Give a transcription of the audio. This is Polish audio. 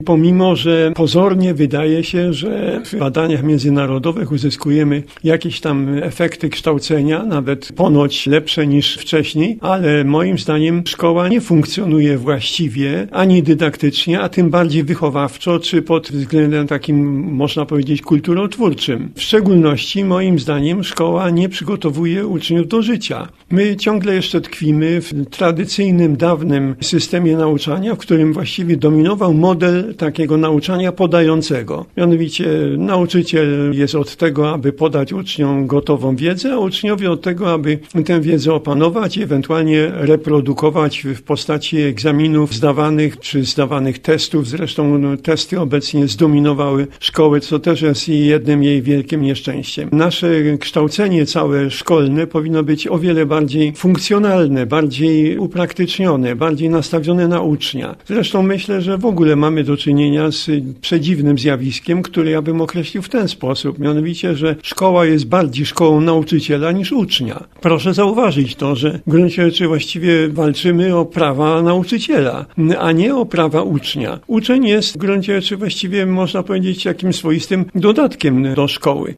Pomimo, że pozornie wydaje się, że w badaniach międzynarodowych uzyskujemy jakieś tam efekty kształcenia, nawet ponoć lepsze niż wcześniej, ale moim zdaniem szkoła nie funkcjonuje właściwie ani dydaktycznie, a tym bardziej wychowawczo, czy pod względem takim, można powiedzieć, kulturotwórczym. W szczególności moim zdaniem szkoła nie przygotowuje uczniów do życia. My ciągle jeszcze tkwimy w tradycyjnym, dawnym systemie nauczania, w którym właściwie dominował model takiego nauczania podającego. Mianowicie nauczyciel jest od tego, aby podać uczniom gotową wiedzę, a uczniowie od tego, aby tę wiedzę opanować i ewentualnie reprodukować w postaci egzaminów zdawanych czy zdawanych testów. Zresztą testy obecnie zdominowały szkoły, co też jest jednym jej wielkim nieszczęściem. Nasze kształcenie całe szkolne powinno być o wiele bardziej funkcjonalne, bardziej upraktycznione, bardziej nastawione na ucznia. Zresztą myślę, że w ogóle mamy do czynienia z przedziwnym zjawiskiem, które ja bym określił w ten sposób. Mianowicie, że szkoła jest bardziej szkołą nauczyciela niż ucznia. Proszę zauważyć to, że w gruncie rzeczy właściwie walczymy o prawa nauczyciela, a nie o prawa ucznia. Uczeń jest w gruncie rzeczy właściwie, można powiedzieć, jakimś swoistym dodatkiem do szkoły.